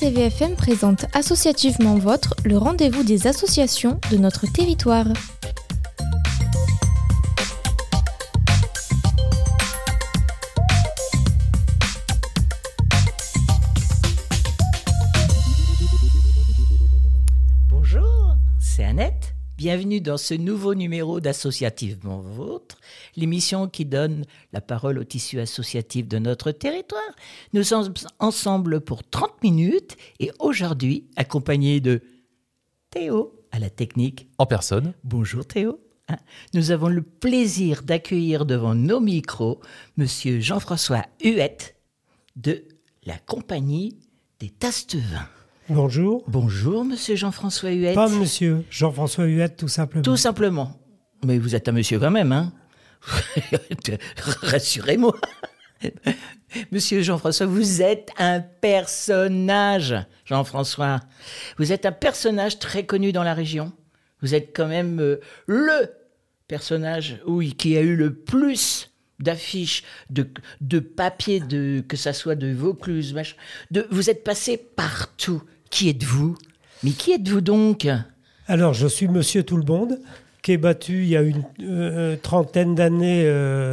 RCVFM présente Associativement Vôtre, le rendez-vous des associations de notre territoire. Bonjour, c'est Annette. Bienvenue dans ce nouveau numéro d'Associativement Vôtre, l'émission qui donne la parole au tissu associatif de notre territoire. Nous sommes ensemble pour 30 minutes et aujourd'hui accompagnés de Théo à la technique. En personne. Bonjour Théo. Nous avons le plaisir d'accueillir devant nos micros Monsieur Jean-François Huette de la compagnie des Tasses de Vin. Bonjour. Bonjour, monsieur Jean-François Huette. Pas monsieur, Jean-François Huette, tout simplement. Tout simplement. Mais vous êtes un monsieur quand même, hein. Rassurez-moi. Monsieur Jean-François, vous êtes un personnage, Jean-François. Vous êtes un personnage très connu dans la région. Vous êtes quand même le personnage, oui, qui a eu le plus d'affiches, de papier, que ça soit de Vaucluse, vous êtes passé partout. Qui êtes-vous ? Mais qui êtes-vous donc ? Alors, je suis monsieur tout le monde, qui est battu il y a une trentaine d'années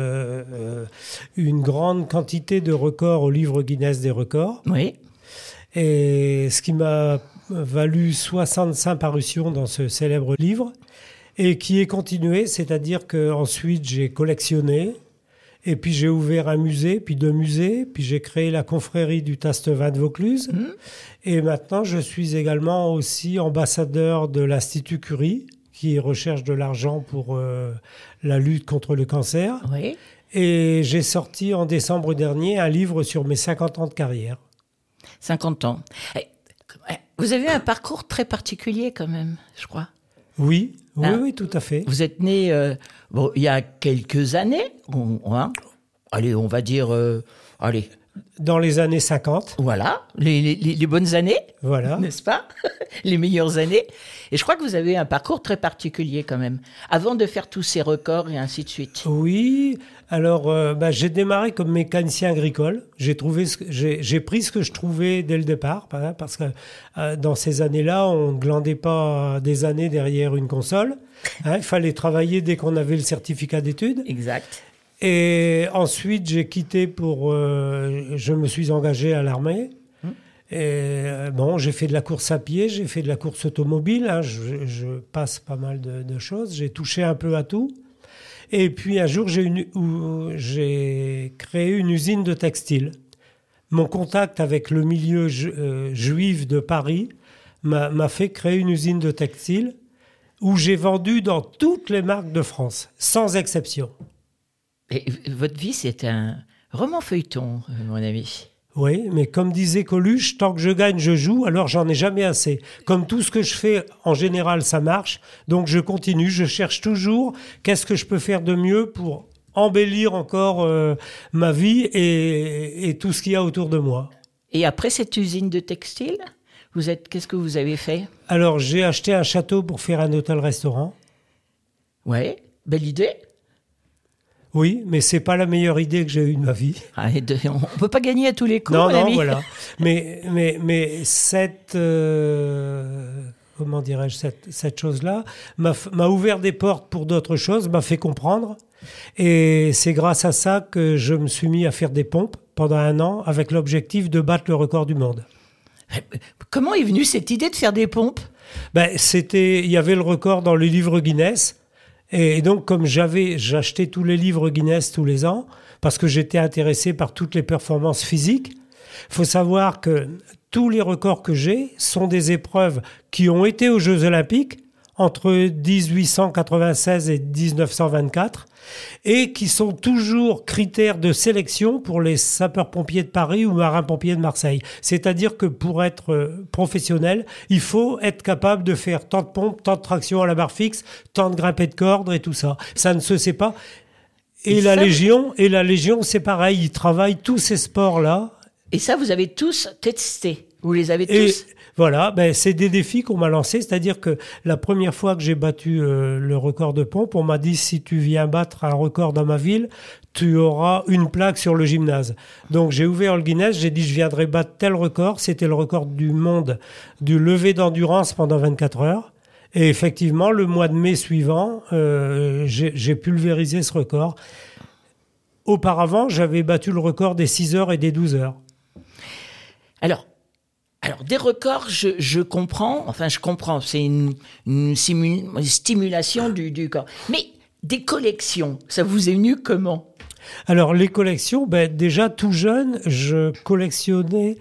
une grande quantité de records au livre Guinness des records. Oui. Et ce qui m'a valu 65 parutions dans ce célèbre livre, et qui est continué, c'est-à-dire qu'ensuite j'ai collectionné. Et puis j'ai ouvert un musée, puis deux musées, puis j'ai créé la confrérie du Tasse de Vin de Vaucluse. Et maintenant, je suis également aussi ambassadeur de l'Institut Curie, qui recherche de l'argent pour la lutte contre le cancer. Oui. Et j'ai sorti en décembre dernier un livre sur mes 50 ans de carrière. 50 ans. Vous avez un parcours très particulier quand même, je crois. Oui, oui, tout à fait. Vous êtes né il y a quelques années, allez, on va dire, dans les années 50. Voilà, les bonnes années, voilà. N'est-ce pas ? Les meilleures années. Et je crois que vous avez un parcours très particulier quand même, avant de faire tous ces records et ainsi de suite. Oui, alors j'ai démarré comme mécanicien agricole. J'ai pris ce que je trouvais dès le départ, parce que dans ces années-là, on ne glandait pas des années derrière une console. Il fallait travailler dès qu'on avait le certificat d'études. Exact. Et ensuite, j'ai quitté je me suis engagé à l'armée. Et j'ai fait de la course à pied, j'ai fait de la course automobile. Je passe pas mal de choses. J'ai touché un peu à tout. Et puis un jour, j'ai créé une usine de textile. Mon contact avec le milieu juif de Paris m'a fait créer une usine de textile où j'ai vendu dans toutes les marques de France, sans exception. Et votre vie, c'est un roman feuilleton, mon ami. Oui, mais comme disait Coluche, tant que je gagne, je joue, alors j'en ai jamais assez. Comme tout ce que je fais, en général, ça marche. Donc je continue, je cherche toujours qu'est-ce que je peux faire de mieux pour embellir encore ma vie et tout ce qu'il y a autour de moi. Et après cette usine de textile, qu'est-ce que vous avez fait ? Alors j'ai acheté un château pour faire un hôtel-restaurant. Ouais, belle idée. Oui, mais c'est pas la meilleure idée que j'ai eue de ma vie. On peut pas gagner à tous les coups, non, mon ami. Voilà. Mais cette cette chose-là m'a ouvert des portes pour d'autres choses, m'a fait comprendre. Et c'est grâce à ça que je me suis mis à faire des pompes pendant 1 an avec l'objectif de battre le record du monde. Comment est venue cette idée de faire des pompes ? Il y avait le record dans le livre Guinness. Et donc, comme j'achetais tous les livres Guinness tous les ans, parce que j'étais intéressé par toutes les performances physiques, il faut savoir que tous les records que j'ai sont des épreuves qui ont été aux Jeux Olympiques entre 1896 et 1924 et qui sont toujours critères de sélection pour les sapeurs-pompiers de Paris ou marins-pompiers de Marseille. C'est-à-dire que pour être professionnel, il faut être capable de faire tant de pompes, tant de tractions à la barre fixe, tant de grimpées de cordes et tout ça. Ça ne se sait pas. Et la Légion, c'est pareil. Ils travaillent tous ces sports-là. Et ça, vous avez tous testé ? Vous les avez Et tous? voilà, c'est des défis qu'on m'a lancés. C'est-à-dire que la première fois que j'ai battu le record de pompe, on m'a dit si tu viens battre un record dans ma ville, tu auras une plaque sur le gymnase. Donc j'ai ouvert le Guinness, j'ai dit je viendrai battre tel record. C'était le record du monde du lever d'endurance pendant 24 heures. Et effectivement, le mois de mai suivant, j'ai pulvérisé ce record. Auparavant, j'avais battu le record des 6 heures et des 12 heures. Alors, des records, je comprends, c'est une stimulation du corps. Mais des collections, ça vous est venu comment? Alors, les collections, déjà tout jeune, je collectionnais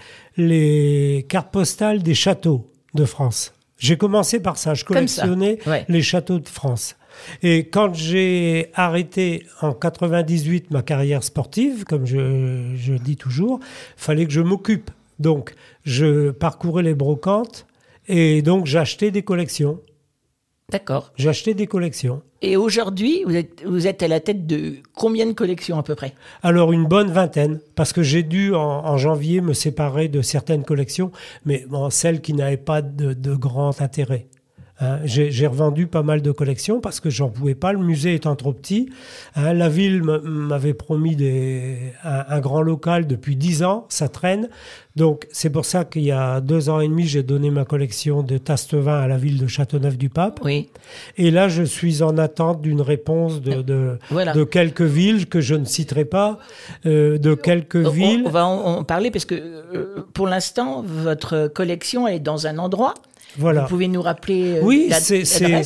les cartes postales des châteaux de France. J'ai commencé par ça, je collectionnais les châteaux de France. Et quand j'ai arrêté en 98 ma carrière sportive, comme je dis toujours, fallait que je m'occupe. Donc, je parcourais les brocantes et donc j'achetais des collections. D'accord. J'achetais des collections. Et aujourd'hui, vous êtes à la tête de combien de collections à peu près? Alors, une bonne vingtaine, parce que j'ai dû en janvier me séparer de certaines collections, mais celles qui n'avaient pas de grand intérêt. J'ai revendu pas mal de collections parce que j'en pouvais pas, le musée étant trop petit. La ville m'avait promis un grand local depuis 10 ans, ça traîne. Donc c'est pour ça qu'il y a 2 ans et demi, j'ai donné ma collection de tasse-vin à la ville de Châteauneuf-du-Pape. Oui. Et là, je suis en attente d'une réponse de quelques villes que je ne citerai pas, de quelques villes. On va en parler parce que pour l'instant, votre collection elle est dans un endroit. Voilà. Vous pouvez nous rappeler l'adresse ?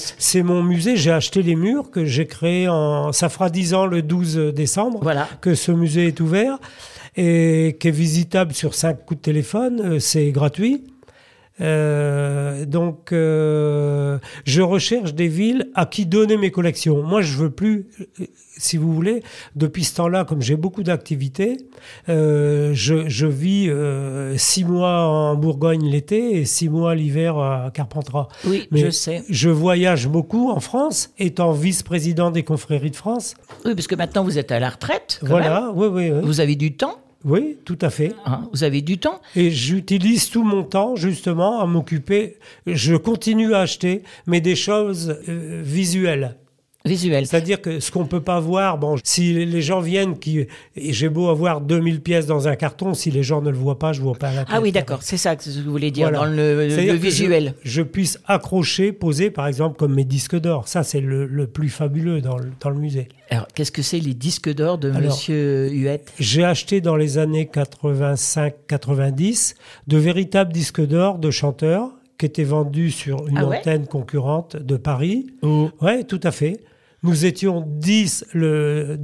C'est mon musée. J'ai acheté les murs que j'ai créés ça fera 10 ans le 12 décembre que ce musée est ouvert et qui est visitable sur 5 coups de téléphone. C'est gratuit. Donc, je recherche des villes à qui donner mes collections. Moi, je veux plus, si vous voulez, depuis ce temps-là, comme j'ai beaucoup d'activités, je vis 6 mois en Bourgogne l'été et 6 mois l'hiver à Carpentras. Oui, mais je sais. Je voyage beaucoup en France, étant vice-président des confréries de France. Oui, parce que maintenant vous êtes à la retraite. Voilà, oui. Vous avez du temps. Oui, tout à fait. Vous avez du temps. Et j'utilise tout mon temps, justement, à m'occuper. Je continue à acheter, mais des choses visuelles. C'est-à-dire que ce qu'on peut pas voir, si les gens viennent, j'ai beau avoir 2000 pièces dans un carton, si les gens ne le voient pas, je vois pas la pièce. Ah oui, d'accord, c'est ça que vous voulez dire, dans le visuel. Je puisse accrocher, poser, par exemple, comme mes disques d'or. Ça, c'est le plus fabuleux dans le musée. Alors, qu'est-ce que c'est les disques d'or de Monsieur Huette ? J'ai acheté dans les années 85-90 de véritables disques d'or de chanteurs qui étaient vendus sur une antenne concurrente de Paris. Oui, tout à fait. Nous étions 10 le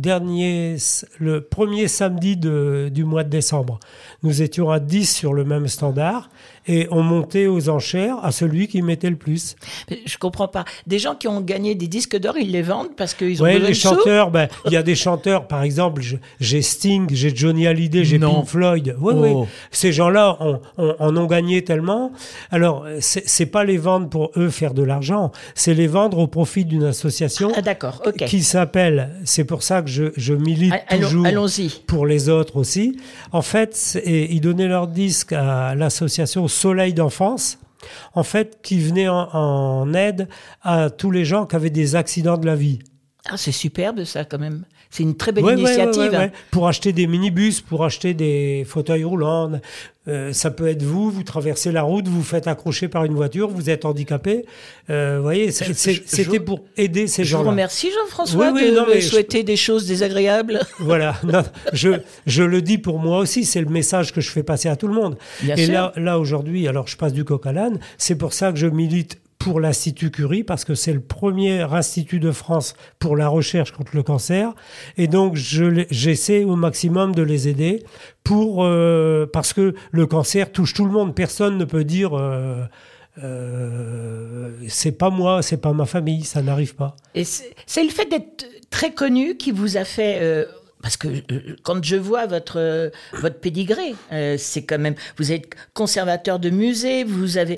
premier samedi du mois de décembre. Nous étions à 10 sur le même standard et on montait aux enchères à celui qui mettait le plus. Je comprends pas. Des gens qui ont gagné des disques d'or, ils les vendent parce qu'ils ont besoin les de chanteurs, il y a des chanteurs, par exemple, j'ai Sting, j'ai Johnny Hallyday, j'ai Pink Floyd. Oui. Ces gens-là en ont gagné tellement. Alors, c'est pas les vendre pour eux faire de l'argent, c'est les vendre au profit d'une association. Ah, d'accord. Okay. Qui s'appelle, c'est pour ça que je milite toujours pour les autres aussi. En fait, ils donnaient leurs disques à l'association Soleil d'enfance, en fait, qui venait en aide à tous les gens qui avaient des accidents de la vie. Ah, c'est superbe ça quand même. C'est une très belle initiative. Ouais. Pour acheter des minibus, pour acheter des fauteuils roulants. Ça peut être vous traversez la route, vous faites accrocher par une voiture, vous êtes handicapé. Vous voyez, c'était pour aider ces gens-là. Je vous remercie Jean-François de souhaiter des choses désagréables. Voilà, je le dis pour moi aussi, c'est le message que je fais passer à tout le monde. Bien sûr. Là aujourd'hui, alors je passe du coq à l'âne, c'est pour ça que je milite pour l'Institut Curie, parce que c'est le premier institut de France pour la recherche contre le cancer. Et donc, j'essaie au maximum de les aider parce que le cancer touche tout le monde. Personne ne peut dire c'est pas moi, c'est pas ma famille, ça n'arrive pas. Et c'est le fait d'être très connu qui vous a fait... Parce que quand je vois votre pédigré, c'est quand même, vous êtes conservateur de musée, vous avez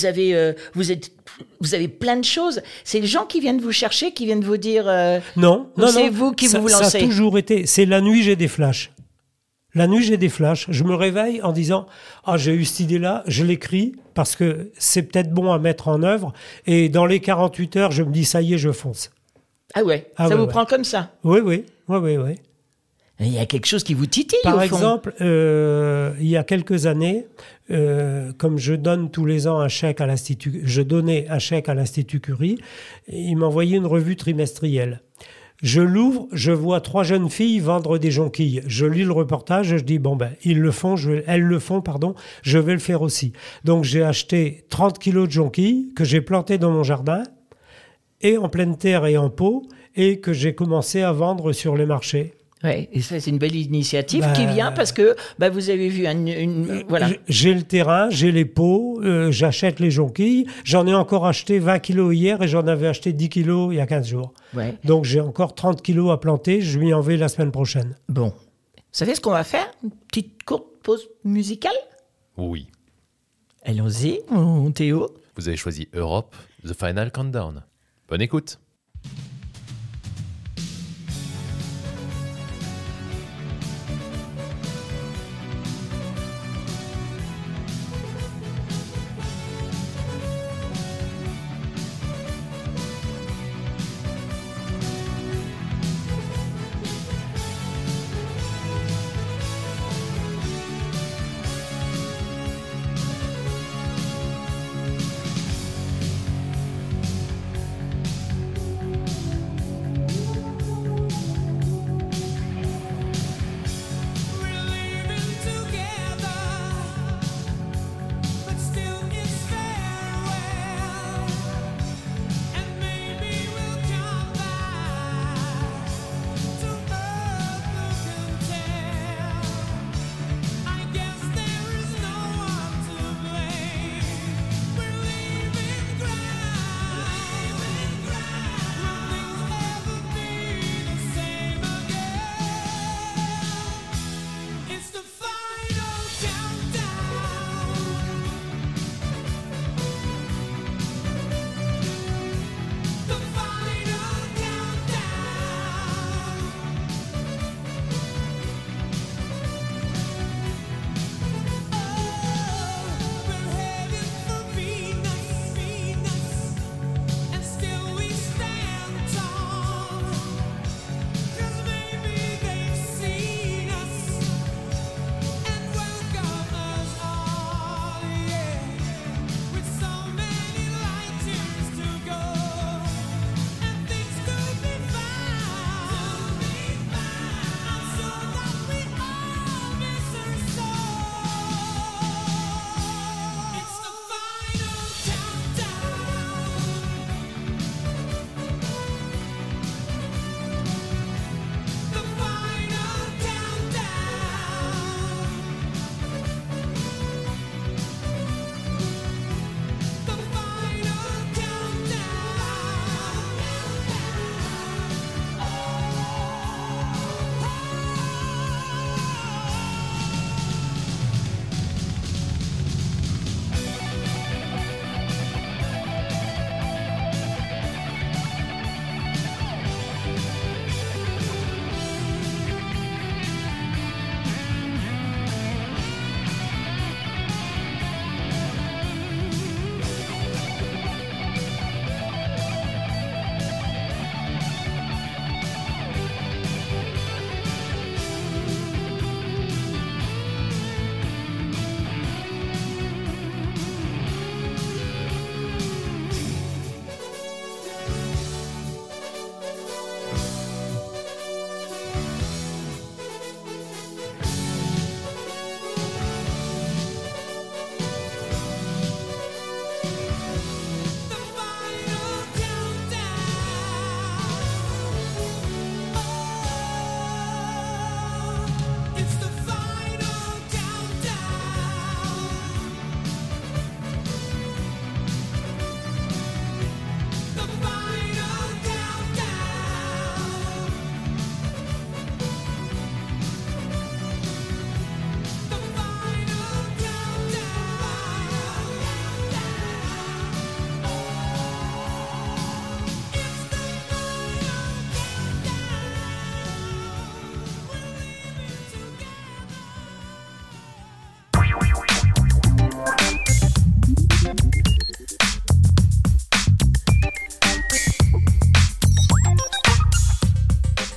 plein de choses. C'est les gens qui viennent vous chercher, qui viennent vous dire. Non, c'est vous qui vous lancez. Ça a toujours été. C'est la nuit, j'ai des flashs. La nuit, j'ai des flashs. Je me réveille en disant « Ah, j'ai eu cette idée-là, je l'écris parce que c'est peut-être bon à mettre en œuvre. » Et dans les 48 heures, je me dis « Ça y est, je fonce. » Ah ouais, ça vous prend comme ça? Oui. Il y a quelque chose qui vous titille au fond. Par exemple, il y a quelques années, comme je donne tous les ans un chèque à l'Institut, je donnais un chèque à l'Institut Curie, il m'envoyait une revue trimestrielle. Je l'ouvre, je vois 3 jeunes filles vendre des jonquilles. Je lis le reportage et je dis, bon ben, elles le font, je vais le faire aussi. Donc j'ai acheté 30 kilos de jonquilles que j'ai plantées dans mon jardin, et en pleine terre et en pot, et que j'ai commencé à vendre sur les marchés. Ouais, et ça, c'est une belle initiative qui vient parce que vous avez vu voilà. J'ai le terrain, j'ai les pots, j'achète les jonquilles. J'en ai encore acheté 20 kilos hier et j'en avais acheté 10 kilos il y a 15 jours. Ouais. Donc j'ai encore 30 kilos à planter. Je lui en vais la semaine prochaine. Bon. Vous savez ce qu'on va faire? Une petite courte pause musicale? Oui. Allons-y, mon Théo. Vous avez choisi Europe, The Final Countdown. Bonne écoute.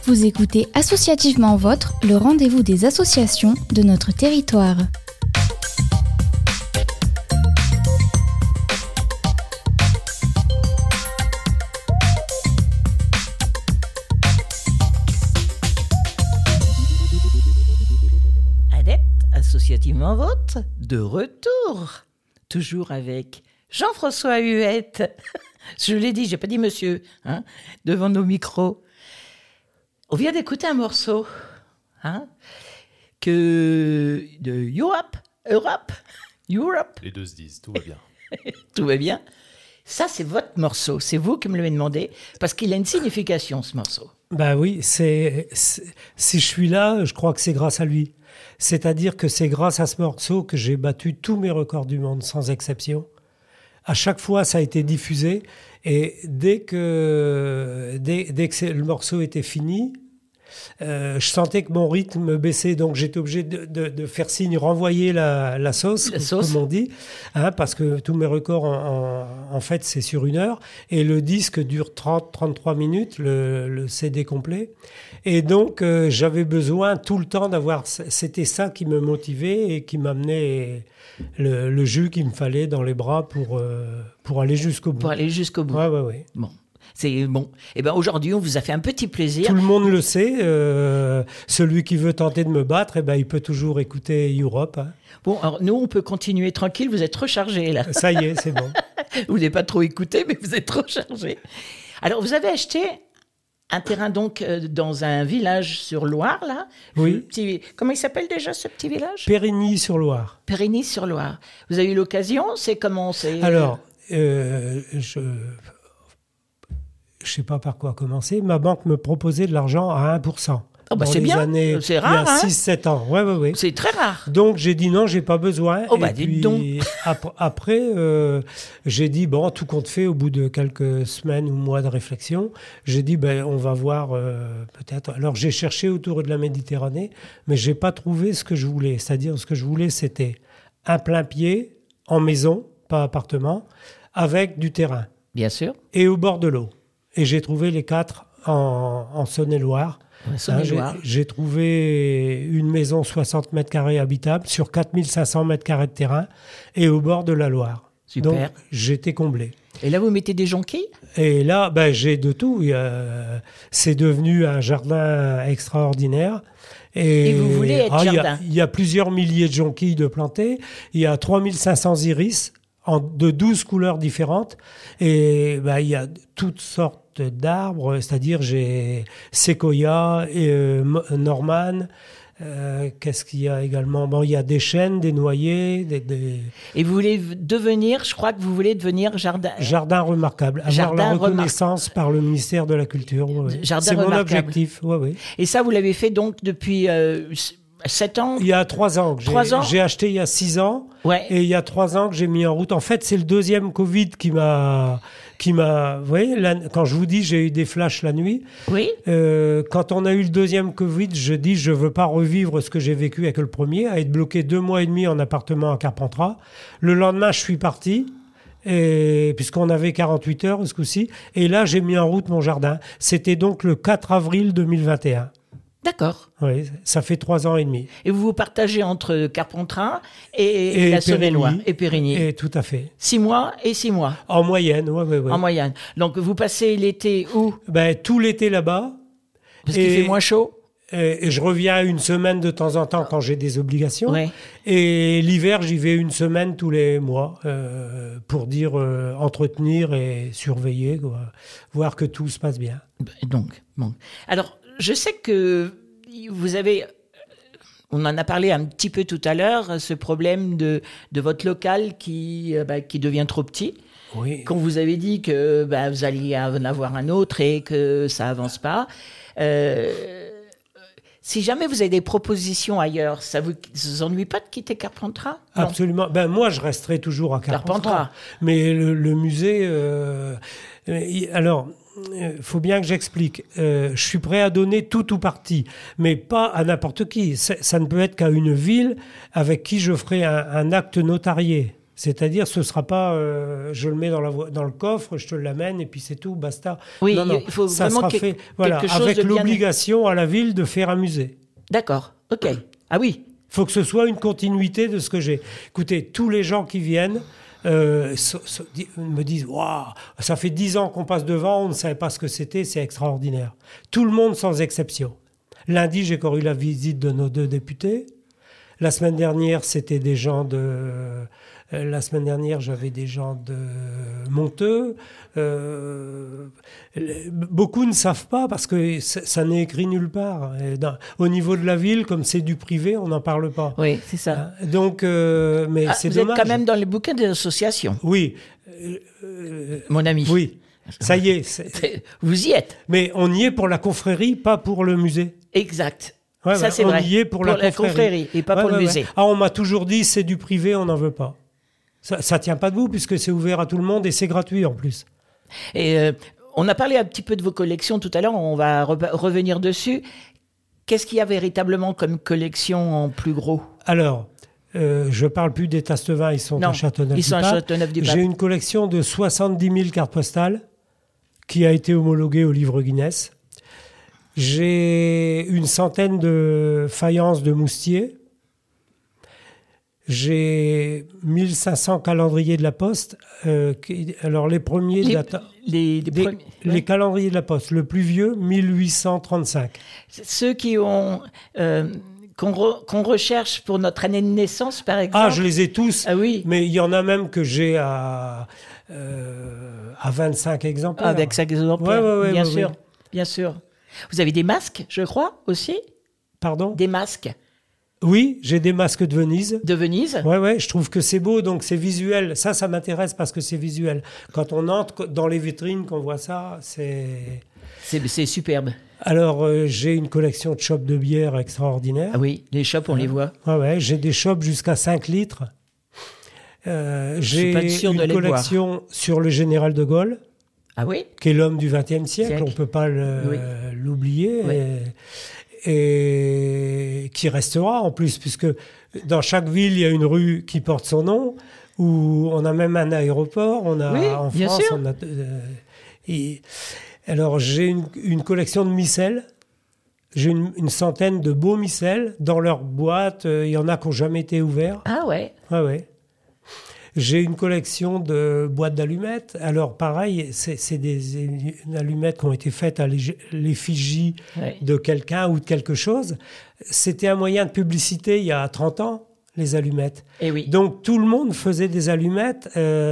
Vous écoutez Associativement Vôtre, le rendez-vous des associations de notre territoire. Adepte, Associativement Vôtre, de retour. Toujours avec Jean-François Huette. Je l'ai dit, j'ai pas dit monsieur, devant nos micros. On vient d'écouter un morceau de Europe. Les deux se disent, tout va bien. Tout va bien. Ça, c'est votre morceau. C'est vous qui me l'avez demandé parce qu'il a une signification, ce morceau. Ben oui, si je suis là, je crois que c'est grâce à lui. C'est-à-dire que c'est grâce à ce morceau que j'ai battu tous mes records du monde, sans exception. À chaque fois, ça a été diffusé. Et dès que le morceau était fini, je sentais que mon rythme baissait. Donc, j'étais obligé de faire signe, renvoyer la sauce, comme on dit. Parce que tous mes records, en fait, c'est sur 1 heure. Et le disque dure 30-33 minutes, le CD complet. Et donc, j'avais besoin tout le temps d'avoir... C'était ça qui me motivait et qui m'amenait le jus qu'il me fallait dans les bras pour aller jusqu'au bout. Pour aller jusqu'au bout. Ouais. Bon. C'est bon. Eh ben aujourd'hui, on vous a fait un petit plaisir. Tout le monde le sait. Celui qui veut tenter de me battre, il peut toujours écouter Europe. Bon, alors nous, on peut continuer tranquille. Vous êtes rechargé là. Ça y est, c'est bon. Vous n'avez pas trop écouté, mais vous êtes rechargé. Alors, vous avez acheté un terrain donc dans un village sur Loire, là. Oui. Comment il s'appelle déjà ce petit village ? Périgny-sur-Loire. Périgny-sur-Loire. Vous avez eu l'occasion ? C'est comment c'est Alors, je sais pas par quoi commencer. Ma banque me proposait de l'argent à 1%. Oh bah c'est bien, années, c'est rare. Il y a 6-7 ans. Ouais. C'est très rare. Donc j'ai dit non, j'ai pas besoin. Oh bah dites donc. Après, j'ai dit bon, tout compte fait, au bout de quelques semaines ou mois de réflexion, j'ai dit on va voir peut-être. Alors j'ai cherché autour de la Méditerranée, mais j'ai pas trouvé ce que je voulais. C'est-à-dire ce que je voulais, c'était un plein pied en maison, pas appartement, avec du terrain. Bien sûr. Et au bord de l'eau. Et j'ai trouvé les 4 en Saône-et-Loire. J'ai trouvé une maison 60 mètres carrés habitable sur 4500 mètres carrés de terrain et au bord de la Loire. Super. Donc, j'étais comblé. Et là, vous mettez des jonquilles ? Et là, j'ai de tout. C'est devenu un jardin extraordinaire. Et vous voulez être jardin ? Il y a plusieurs milliers de jonquilles de planter. Il y a 3500 iris de 12 couleurs différentes. Et il y a toutes sortes d'arbres, c'est-à-dire j'ai séquoia et Norman. Qu'est-ce qu'il y a également ? Il y a des chênes, des noyers. Et vous voulez devenir, je crois que vous voulez devenir jardin remarquable. Avoir la reconnaissance par le ministère de la Culture. Jardin c'est mon remarquable. objectif. Ouais. Et ça, vous l'avez fait donc depuis 7 ans ? Il y a 3 ans. J'ai acheté il y a 6 ans. Ouais. Et il y a 3 ans que j'ai mis en route. En fait, c'est le deuxième Covid qui m'a... Vous voyez, quand je vous dis j'ai eu des flashs la nuit, oui. Quand on a eu le deuxième Covid, je dis je veux pas revivre ce que j'ai vécu avec le premier, à être bloqué 2 mois et demi en appartement à Carpentras. Le lendemain, je suis parti, puisqu'on avait 48 heures ce coup-ci, et là j'ai mis en route mon jardin. C'était donc le 4 avril 2021. D'accord. Oui, ça fait 3 ans et demi. Et vous vous partagez entre Carpentras et la Saône-et-Loire et Périgny. Et tout à fait. 6 mois et 6 mois. En moyenne, oui. En moyenne. Donc vous passez l'été où ? Tout l'été là-bas. Parce qu'il fait moins chaud. Et je reviens 1 semaine de temps en temps quand j'ai des obligations. Ouais. Et l'hiver, j'y vais 1 semaine tous les mois pour entretenir et surveiller, voir que tout se passe bien. Donc, bon. Alors, je sais que vous avez, on en a parlé un petit peu tout à l'heure, ce problème de votre local qui devient trop petit. Oui. Quand vous avez dit que vous alliez en avoir un autre et que ça avance pas. Si jamais vous avez des propositions ailleurs, ça vous ennuie pas de quitter Carpentras ? Absolument. Moi, je resterai toujours à Carpentras. Mais le musée... alors, faut bien que j'explique. Je suis prêt à donner tout ou partie, mais pas à n'importe qui. Ça ne peut être qu'à une ville avec qui je ferai un acte notarié. C'est-à-dire, ce ne sera pas je le mets dans le coffre, je te l'amène et puis c'est tout, basta. Oui, non, il faut ça vraiment sera fait quelque chose avec de bien... l'obligation à la ville de faire un musée. D'accord, ok. Ah oui. Il faut que ce soit une continuité de ce que j'ai. Écoutez, tous les gens qui viennent me disent « Waouh, ça fait 10 ans qu'on passe devant, on ne savait pas ce que c'était, c'est extraordinaire. » Tout le monde sans exception. Lundi, j'ai encore eu la visite de nos 2 députés. La semaine dernière, c'était des gens de... La semaine dernière, j'avais des gens de Monteux. Beaucoup ne savent pas parce que ça n'est écrit nulle part. Au niveau de la ville, comme c'est du privé, on n'en parle pas. Oui, c'est ça. Donc, mais c'est vous dommage. Êtes quand même dans les bouquins des associations. Oui. Mon ami. Oui. Ça y est. Vous y êtes. Mais on y est pour la confrérie, pas pour le musée. Exact. Ouais, ça, c'est vrai. On y est pour la confrérie et pas pour le musée. Ah, on m'a toujours dit, c'est du privé, on n'en veut pas. Ça tient pas debout puisque c'est ouvert à tout le monde et c'est gratuit en plus. Et on a parlé un petit peu de vos collections tout à l'heure, on va revenir dessus. Qu'est-ce qu'il y a véritablement comme collection en plus gros ? Alors, je parle plus des Tastevin, ils sont à Châteauneuf-du-Pape. J'ai une collection de 70 000 cartes postales qui a été homologuée au livre Guinness. J'ai une centaine de faïences de moustiers. J'ai 1500 calendriers de la Poste. Alors, les premiers... Les calendriers de la Poste. Le plus vieux, 1835. Ceux qui ont... qu'on recherche pour notre année de naissance, par exemple. Ah, je les ai tous. Ah oui. Mais il y en a même que j'ai à 25 exemplaires. Avec 5 exemplaires, ouais, bien sûr. Oui. Bien sûr. Vous avez des masques, je crois, aussi ? Pardon ? Des masques. Oui, j'ai des masques de Venise. De Venise ? Ouais, je trouve que c'est beau, donc c'est visuel. Ça m'intéresse parce que c'est visuel. Quand on entre dans les vitrines, qu'on voit ça, c'est... C'est superbe. Alors, j'ai une collection de chopes de bière extraordinaire. Ah oui, les chopes, on les voit. Ouais, j'ai des chopes jusqu'à 5 litres. J'ai une collection sur le général de Gaulle. Ah oui ? Qui est l'homme du XXe siècle, on ne peut pas l'oublier. Oui. Et qui restera en plus, puisque dans chaque ville, il y a une rue qui porte son nom, où on a même un aéroport, on a en France, on a... Alors, j'ai une collection de micelles. J'ai une centaine de beaux micelles dans leur boîte. Il y en a qui n'ont jamais été ouverts. Ah ouais. Ouais. J'ai une collection de boîtes d'allumettes. Alors, pareil, c'est des allumettes qui ont été faites à l'effigie de quelqu'un ou de quelque chose. C'était un moyen de publicité il y a 30 ans, les allumettes. Et oui. Donc, tout le monde faisait des allumettes.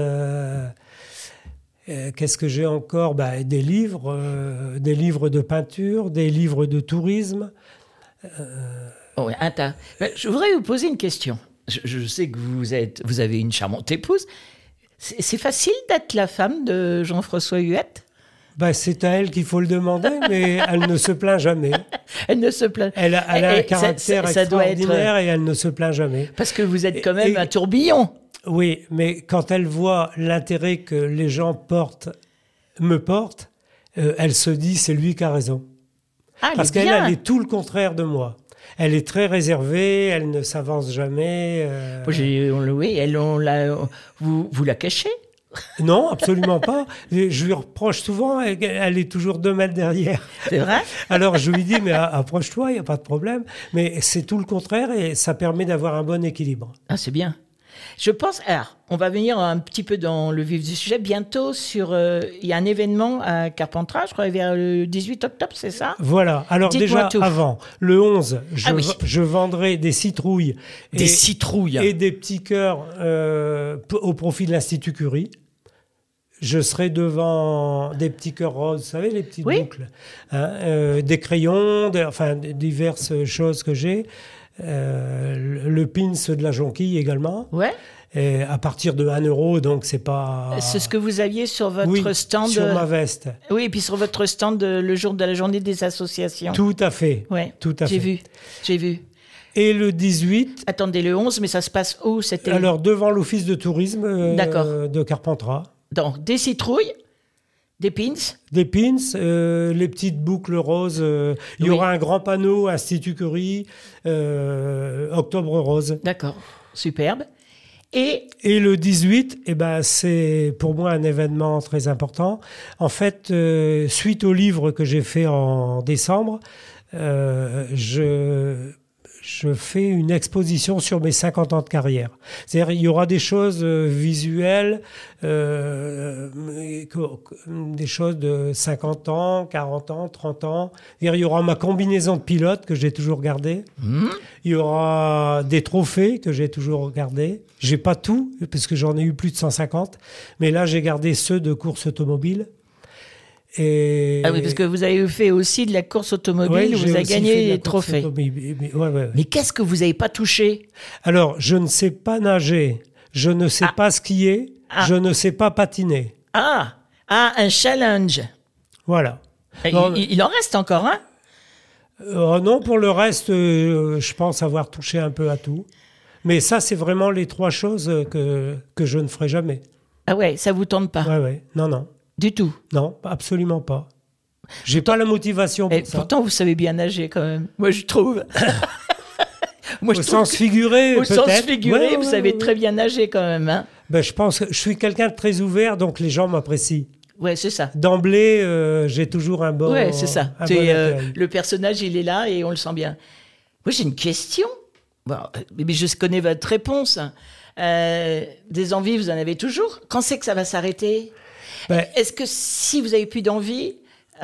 Qu'est-ce que j'ai encore ? Des livres de peinture, des livres de tourisme. Oui, un tas. Je voudrais vous poser une question. Je sais que vous avez une charmante épouse. C'est facile d'être la femme de Jean-François Huette ? C'est à elle qu'il faut le demander, mais elle ne se plaint jamais. Elle ne se plaint. Elle a un caractère extraordinaire et elle ne se plaint jamais. Parce que vous êtes quand même un tourbillon. Oui, mais quand elle voit l'intérêt que les gens me portent, elle se dit c'est lui qui a raison. Parce qu'elle est tout le contraire de moi. Elle est très réservée, elle ne s'avance jamais. Vous la cachez ? Non, absolument pas. Je lui reproche souvent, elle est toujours 2 mètres derrière. C'est vrai ? Alors je lui dis, mais approche-toi, il n'y a pas de problème. Mais c'est tout le contraire et ça permet d'avoir un bon équilibre. Ah, c'est bien. Je pense, alors, on va venir un petit peu dans le vif du sujet. Bientôt, il y a un événement à Carpentras, je crois, vers le 18 octobre, c'est ça ? Voilà. Alors déjà, avant, le 11, je vendrai des citrouilles. Des citrouilles. Et des petits cœurs au profit de l'Institut Curie. Je serai devant des petits cœurs roses, vous savez, les petites boucles. Des crayons, diverses choses que j'ai. Le pins de la jonquille également. Ouais. Et à partir de 1 €, donc c'est pas... C'est ce que vous aviez sur votre stand. Sur ma veste. Oui, et puis sur votre stand le jour de la journée des associations. Tout à fait. Ouais. Tout à fait. J'ai vu. Et le 18... Attendez, le 11, mais ça se passe où ? Alors, devant l'office de tourisme de Carpentras. Donc, des citrouilles, des pins. Des pins, les petites boucles roses. Il y aura un grand panneau Institut Curie, Octobre Rose. D'accord, superbe. Et Et le 18, c'est pour moi un événement très important. En fait, suite au livre que j'ai fait en décembre, je fais une exposition sur mes 50 ans de carrière. C'est-à-dire, il y aura des choses visuelles, des choses de 50 ans, 40 ans, 30 ans. C'est-à-dire, il y aura ma combinaison de pilote que j'ai toujours gardée. Il y aura des trophées que j'ai toujours gardés. J'ai pas tout, parce que j'en ai eu plus de 150. Mais là, j'ai gardé ceux de course automobile. Et... Ah oui, parce que vous avez fait aussi de la course automobile, Ouais, où j'ai vous avez aussi gagné fait de la des course trophées. automobile. Ouais. Mais qu'est-ce que vous n'avez pas touché? Alors, je ne sais pas nager, je ne sais pas skier, je ne sais pas patiner. Un challenge. Voilà. Il, il en reste encore un? Non, pour le reste, je pense avoir touché un peu à tout. Mais ça, c'est vraiment les 3 choses que je ne ferai jamais. Ah ouais, ça vous tente pas? Ouais. Non. Du tout. Non, absolument pas. J'ai pas la motivation pour Et ça. pourtant, vous savez bien nager quand même. Moi, je trouve. Moi, Au sens figuré, Au peut-être. sens figuré, Ouais, vous savez très bien nager quand même. Hein. Je pense que je suis quelqu'un de très ouvert, donc les gens m'apprécient. Ouais, c'est ça. D'emblée, j'ai toujours un bon Ouais, c'est ça. un bon accueil. Le personnage, il est là et on le sent bien. Moi, j'ai une question. Bon, mais je connais votre réponse. Des envies, vous en avez toujours. Quand c'est que ça va s'arrêter? Est-ce que si vous avez plus d'envie,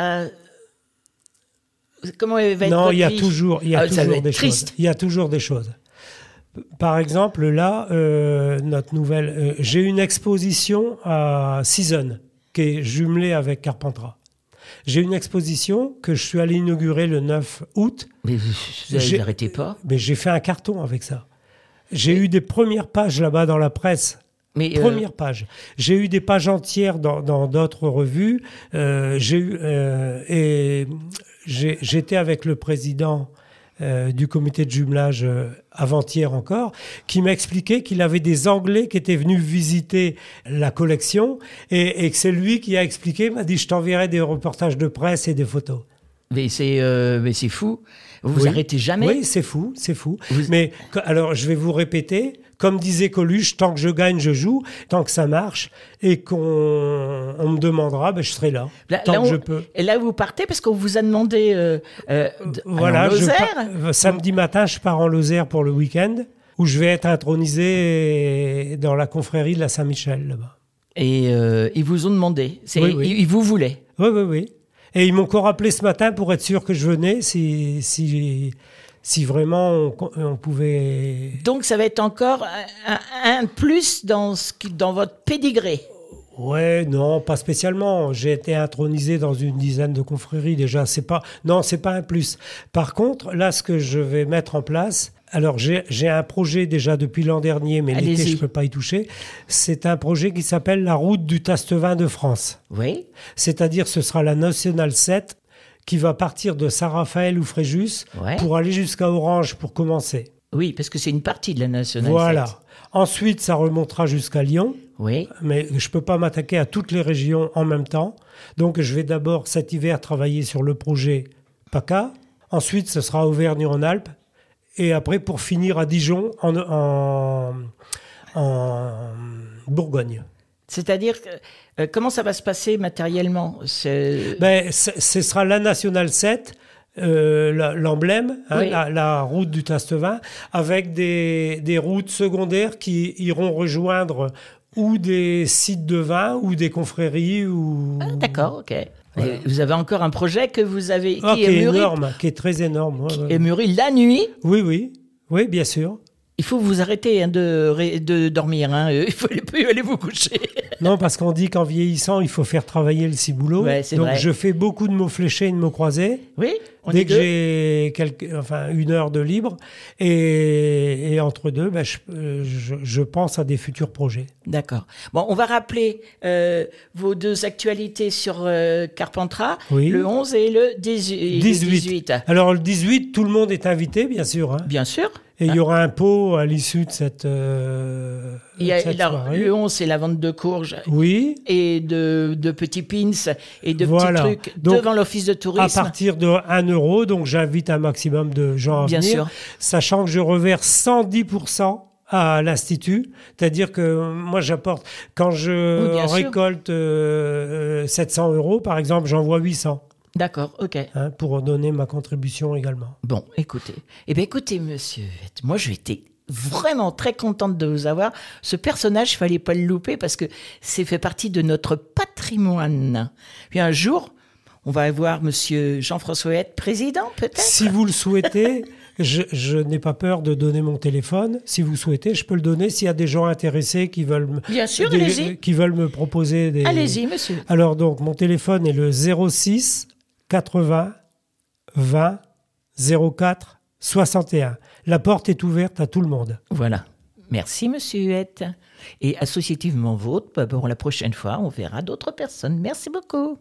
comment va être Non, votre il y a vie? toujours Ça va des être choses. triste. Il y a toujours des choses. Par exemple, là, notre nouvelle, j'ai une exposition à Season, qui est jumelée avec Carpentras. J'ai une exposition que je suis allé inaugurer le 9 août. Mais vous n'arrêtez pas. Mais j'ai fait un carton avec ça. J'ai eu des premières pages là-bas dans la presse. Mais Première page. J'ai eu des pages entières dans d'autres revues. J'étais avec le président du comité de jumelage avant-hier encore, qui m'expliquait qu'il avait des Anglais qui étaient venus visiter la collection et que c'est lui qui a expliqué, m'a dit je t'enverrai des reportages de presse et des photos. Mais c'est fou. Vous arrêtez jamais. Oui, c'est fou. Mais alors, je vais vous répéter. Comme disait Coluche, tant que je gagne, je joue. Tant que ça marche et qu'on me demandera, je serai là. Tant que je peux. Et là, vous partez parce qu'on vous a demandé voilà, en Lozère. Samedi matin, je pars en Lozère pour le week-end où je vais être intronisé dans la confrérie de la Saint-Michel là-bas. Et ils vous ont demandé. Oui. Ils vous voulaient. Oui. Et ils m'ont encore appelé ce matin pour être sûr que je venais si vraiment on pouvait... Donc ça va être encore un plus dans votre pédigré. Ouais, non, pas spécialement. J'ai été intronisé dans une dizaine de confréries déjà. C'est pas un plus. Par contre, là, ce que je vais mettre en place... Alors, j'ai un projet déjà depuis l'an dernier, mais l'été, je ne peux pas y toucher. C'est un projet qui s'appelle la route du Tastevin de France. Oui. C'est-à-dire, ce sera la Nationale 7 qui va partir de Saint-Raphaël ou Fréjus pour aller jusqu'à Orange pour commencer. Oui, parce que c'est une partie de la Nationale 7. Voilà. Ensuite, ça remontera jusqu'à Lyon. Oui. Mais je ne peux pas m'attaquer à toutes les régions en même temps. Donc, je vais d'abord, cet hiver, travailler sur le projet PACA. Ensuite, ce sera Auvergne-en-Alpes. Et après, pour finir à Dijon, en Bourgogne. C'est-à-dire, comment ça va se passer matériellement? Ce sera la Nationale 7, l'emblème, la route du Tastevin, avec des routes secondaires qui iront rejoindre ou des sites de vin ou des confréries. Ah, d'accord, ok. Voilà. Vous avez encore un projet que vous avez qui est mûri, énorme, qui est très énorme. Qui est mûri la nuit. Oui, bien sûr. Il faut vous arrêter de dormir. Il ne faut plus aller vous coucher. Non, parce qu'on dit qu'en vieillissant, il faut faire travailler le ciboulot. Ouais, c'est donc, vrai. Je fais beaucoup de mots fléchés et de mots croisés. Oui. Dès que j'ai une heure de libre. Et entre deux, je pense à des futurs projets. D'accord. Bon, on va rappeler vos deux actualités sur Carpentras, le 11 et le 18. Alors, le 18, tout le monde est invité, bien sûr. Hein. Bien sûr. Et il y aura un pot à l'issue de cette soirée. Le 11, c'est la vente de courges et de petits pins et de petits trucs devant l'office de tourisme. À partir de 1 €, donc j'invite un maximum de gens à venir. Bien sûr. Sachant que je reverse 110% à l'Institut. C'est-à-dire que moi, j'apporte... Quand je Oui, bien sûr. récolte 700 €, par exemple, j'envoie 800 D'accord, ok. pour donner ma contribution également. Bon, écoutez. Eh bien, écoutez, monsieur, moi, j'ai été vraiment très contente de vous avoir. Ce personnage, il fallait pas le louper parce que c'est fait partie de notre patrimoine. Puis un jour, on va avoir monsieur Jean-François Huette, président, peut-être. Si vous le souhaitez, je n'ai pas peur de donner mon téléphone. Si vous souhaitez, je peux le donner s'il y a des gens intéressés qui veulent, Bien sûr, allez-y. qui veulent me proposer des... Allez-y, monsieur. Alors donc, mon téléphone est le 06 80 20 04 61. La porte est ouverte à tout le monde. Voilà. Merci, monsieur Huette. Et associativement vôtre, pour la prochaine fois, on verra d'autres personnes. Merci beaucoup.